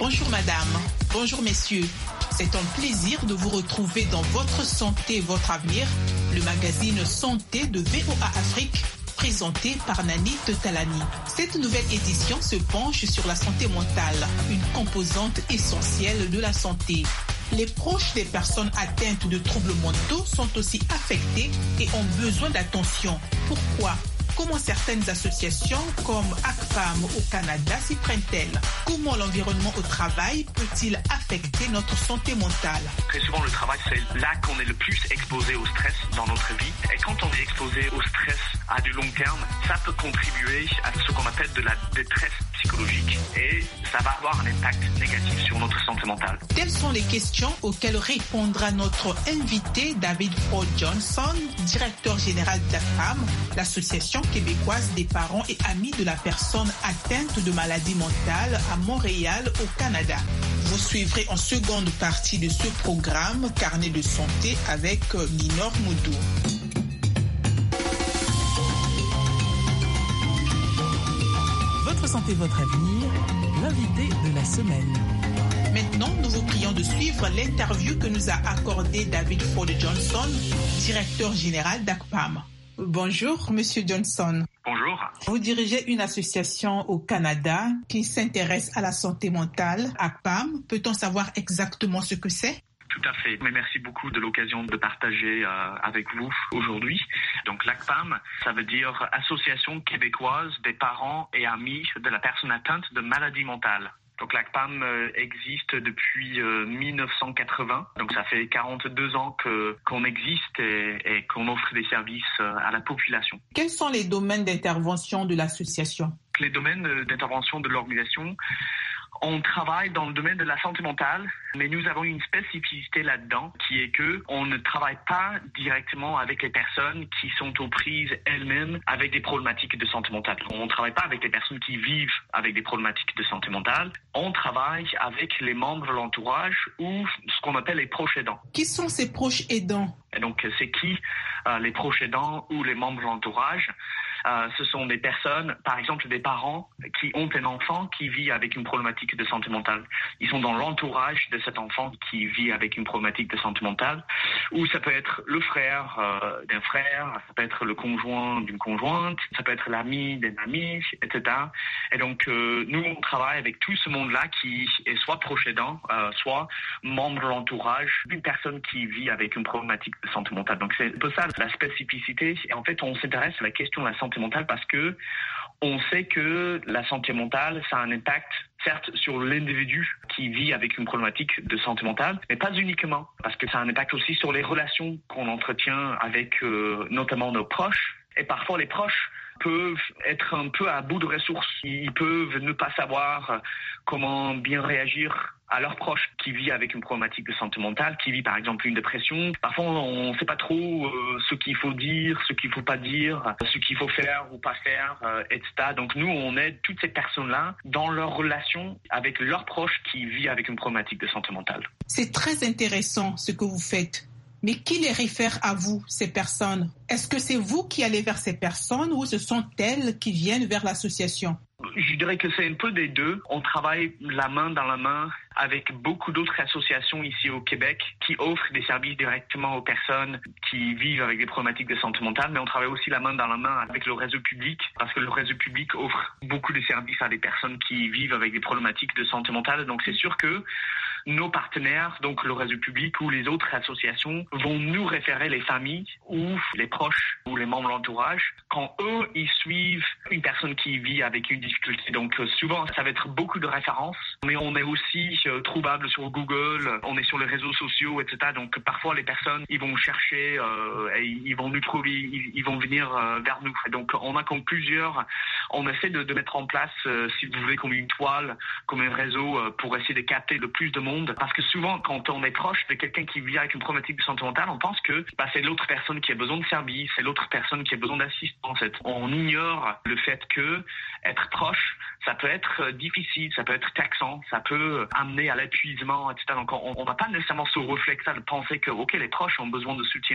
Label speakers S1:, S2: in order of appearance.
S1: Bonjour madame, bonjour messieurs. C'est un plaisir de vous retrouver dans Votre Santé, Votre Avenir, le magazine Santé de VOA Afrique, présenté par Nani Talani. Cette nouvelle édition se penche sur la santé mentale, une composante essentielle de la santé. Les proches des personnes atteintes de troubles mentaux sont aussi affectés et ont besoin d'attention. Pourquoi ? Comment certaines associations comme ACPAM au Canada s'y prennent-elles? Comment l'environnement au travail peut-il affecter notre santé mentale?
S2: Très souvent, le travail, c'est là qu'on est le plus exposé au stress dans notre vie. Et quand on est exposé au stress à du long terme, ça peut contribuer à ce qu'on appelle de la détresse psychologique. Et ça va avoir un impact négatif sur notre santé mentale.
S1: Telles sont les questions auxquelles répondra notre invité David Ford Johnson, directeur général d'ACPAM, l'association québécoise des parents et amis de la personne atteinte de maladie mentale à Montréal, au Canada. Vous suivrez en seconde partie de ce programme Carnet de santé avec Minor Moudou.
S3: Votre santé, votre avenir, l'invité de la semaine.
S1: Maintenant, nous vous prions de suivre l'interview que nous a accordée David Ford Johnson, directeur général d'ACPAM. Bonjour, Monsieur Johnson.
S2: Bonjour.
S1: Vous dirigez une association au Canada qui s'intéresse à la santé mentale, ACPAM. Peut-on savoir exactement ce que c'est?
S2: Tout à fait. Mais merci beaucoup de l'occasion de partager avec vous aujourd'hui. Donc l'ACPAM, ça veut dire Association québécoise des parents et amis de la personne atteinte de maladie mentale. Donc l'ACPAM existe depuis 1980, donc ça fait 42 ans qu'on existe et qu'on offre des services à la population.
S1: Quels sont les domaines d'intervention de l'association?
S2: Les domaines d'intervention de l'organisation, on travaille dans le domaine de la santé mentale, mais nous avons une spécificité là-dedans qui est que on ne travaille pas directement avec les personnes qui sont aux prises elles-mêmes avec des problématiques de santé mentale. On ne travaille pas avec les personnes qui vivent avec des problématiques de santé mentale. On travaille avec les membres de l'entourage ou ce qu'on appelle les proches aidants.
S1: Qui sont ces proches aidants?
S2: Et donc, c'est qui les proches aidants ou les membres de l'entourage? Ce sont des personnes, par exemple des parents qui ont un enfant qui vit avec une problématique de santé mentale. Ils sont dans l'entourage de cet enfant qui vit avec une problématique de santé mentale. Ou ça peut être le frère d'un frère, ça peut être le conjoint d'une conjointe, ça peut être l'ami d'un ami, etc. Et donc, nous, on travaille avec tout ce monde-là qui est soit proche aidant, soit membre de l'entourage d'une personne qui vit avec une problématique de santé mentale. Donc, c'est un peu ça la spécificité. Et en fait, on s'intéresse à la question de la santé mentale parce que on sait que la santé mentale, ça a un impact, certes, sur l'individu qui vit avec une problématique de santé mentale, mais pas uniquement, parce que ça a un impact aussi sur les relations qu'on entretient avec notamment nos proches. Et parfois, les proches peuvent être un peu à bout de ressources. Ils peuvent ne pas savoir comment bien réagir à leurs proches qui vivent avec une problématique de santé mentale, qui vit par exemple une dépression. Parfois, on ne sait pas trop ce qu'il faut dire, ce qu'il ne faut pas dire, ce qu'il faut faire ou pas faire, etc. Donc nous, on aide toutes ces personnes-là dans leur relation avec leurs proches qui vivent avec une problématique de santé mentale.
S1: C'est très intéressant ce que vous faites. Mais qui les réfère à vous, ces personnes? Est-ce que c'est vous qui allez vers ces personnes ou ce sont elles qui viennent vers l'association?
S2: Je dirais que c'est un peu des deux. On travaille la main dans la main avec beaucoup d'autres associations ici au Québec qui offrent des services directement aux personnes qui vivent avec des problématiques de santé mentale, mais on travaille aussi la main dans la main avec le réseau public parce que le réseau public offre beaucoup de services à des personnes qui vivent avec des problématiques de santé mentale. Donc c'est sûr que nos partenaires, donc le réseau public ou les autres associations, vont nous référer les familles ou les proches ou les membres de l'entourage quand eux, ils suivent une personne qui vit avec une difficulté. Donc souvent, ça va être beaucoup de références, mais on est aussi trouvable sur Google, on est sur les réseaux sociaux, etc. Donc parfois, les personnes, ils vont chercher et ils vont nous trouver, ils vont venir vers nous. Donc on a comme plusieurs, on essaie de mettre en place, si vous voulez, comme une toile, comme un réseau pour essayer de capter le plus de monde. Parce que souvent, quand on est proche de quelqu'un qui vit avec une problématique de santé mentale, on pense que c'est l'autre personne qui a besoin de service, c'est l'autre personne qui a besoin d'assistance. On ignore le fait que être proche, ça peut être difficile, ça peut être taxant, ça peut amener à l'épuisement, etc. Donc on n'a pas nécessairement ce réflexe de penser que, ok, les proches ont besoin de soutien.